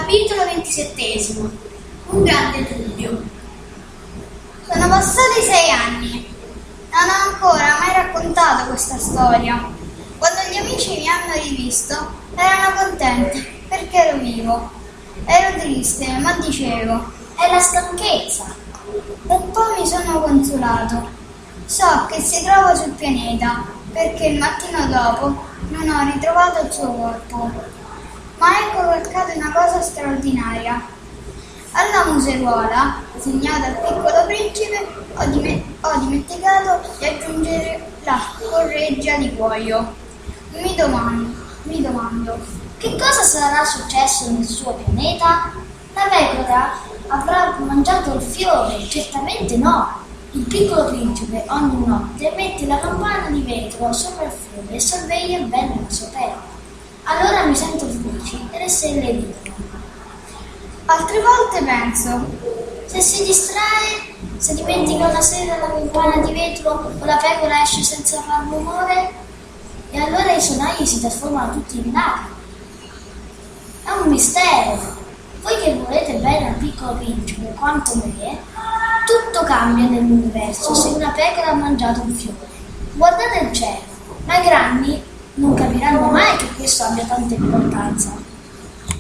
Capitolo 27. Un grande dubbio. Sono passati 6 anni. Non ho ancora mai raccontato questa storia. Quando gli amici mi hanno rivisto, erano contenti perché ero vivo. Ero triste, ma dicevo, è la stanchezza. E poi mi sono consolato. So che si trova sul pianeta, perché il mattino dopo non ho ritrovato il suo corpo. Ma ecco che accade una cosa straordinaria. Alla museruola, segnata al Piccolo Principe, ho dimenticato di aggiungere la correggia di cuoio. Mi domando, che cosa sarà successo nel suo pianeta? La pecora avrà mangiato il fiore? Certamente no. Il Piccolo Principe ogni notte mette la campana di vetro sopra il fiore e sorveglia bene la sua pecora. Allora mi sento felice e le stelle ridono. Altre volte penso, se si distrae, se dimentica una sera la campana di vetro o la pecora esce senza far rumore, e allora i sonagli si trasformano tutti in lacrime. È un mistero. Voi che volete bene al Piccolo Principe quanto me, tutto cambia nell'universo se una pecora ha mangiato un fiore. Guardate il cielo, ma i grandi non capiranno mai che questo abbia tanta importanza.